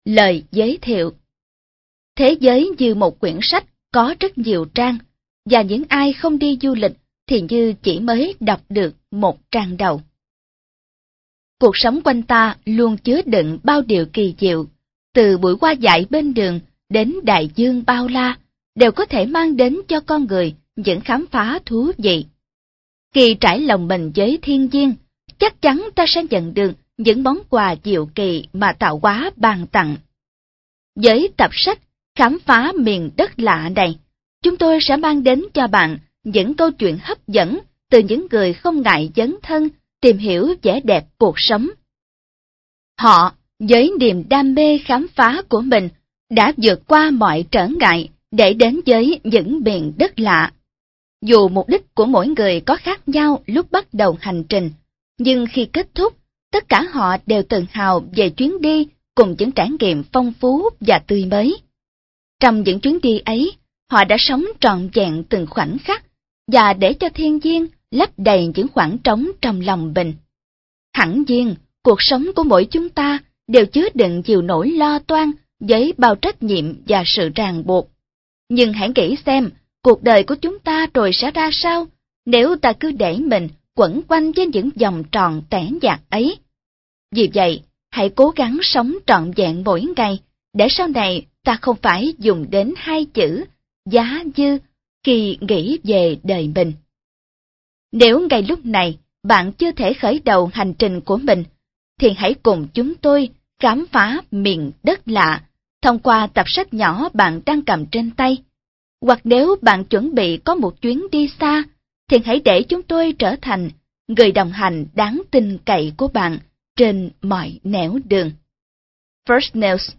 Lời giới thiệu. Thế giới như một quyển sách có rất nhiều trang, và những ai không đi du lịch thì như chỉ mới đọc được một trang đầu. Cuộc sống quanh ta luôn chứa đựng bao điều kỳ diệu, từ buổi qua dại bên đường đến đại dương bao la, đều có thể mang đến cho con người những khám phá thú vị. Khi trải lòng mình với thiên nhiên, chắc chắn ta sẽ nhận được những món quà diệu kỳ mà tạo hóa ban tặng. Với tập sách Khám phá miền đất lạ này, chúng tôi sẽ mang đến cho bạn những câu chuyện hấp dẫn từ những người không ngại dấn thân tìm hiểu vẻ đẹp cuộc sống. Họ, với niềm đam mê khám phá của mình, đã vượt qua mọi trở ngại để đến với những miền đất lạ. Dù mục đích của mỗi người có khác nhau lúc bắt đầu hành trình, nhưng khi kết thúc, tất cả họ đều tự hào về chuyến đi cùng những trải nghiệm phong phú và tươi mới. Trong những chuyến đi ấy, họ đã sống trọn vẹn từng khoảnh khắc và để cho thiên nhiên lấp đầy những khoảng trống trong lòng mình. Hẳn nhiên, cuộc sống của mỗi chúng ta đều chứa đựng nhiều nỗi lo toan với bao trách nhiệm và sự ràng buộc. Nhưng hãy nghĩ xem, cuộc đời của chúng ta rồi sẽ ra sao nếu ta cứ để mình quẩn quanh trên những vòng tròn tẻ nhạt ấy. Vì vậy, hãy cố gắng sống trọn vẹn mỗi ngày, để sau này ta không phải dùng đến hai chữ giá dư khi nghĩ về đời mình. Nếu ngay lúc này bạn chưa thể khởi đầu hành trình của mình, thì hãy cùng chúng tôi khám phá miền đất lạ thông qua tập sách nhỏ bạn đang cầm trên tay. Hoặc nếu bạn chuẩn bị có một chuyến đi xa, thì hãy để chúng tôi trở thành người đồng hành đáng tin cậy của bạn trên mọi nẻo đường. First News.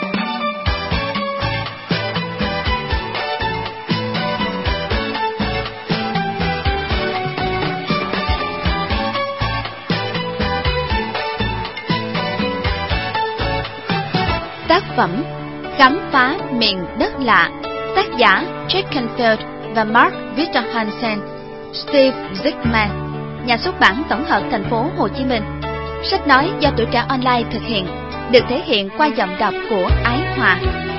Tác phẩm Khám phá miền đất lạ, tác giả Jack Canfield và Mark Victor Hansen, Steve Zickman, nhà xuất bản tổng hợp thành phố Hồ Chí Minh. Sách nói do Tuổi Trẻ Online thực hiện, được thể hiện qua giọng đọc của Ái Hòa.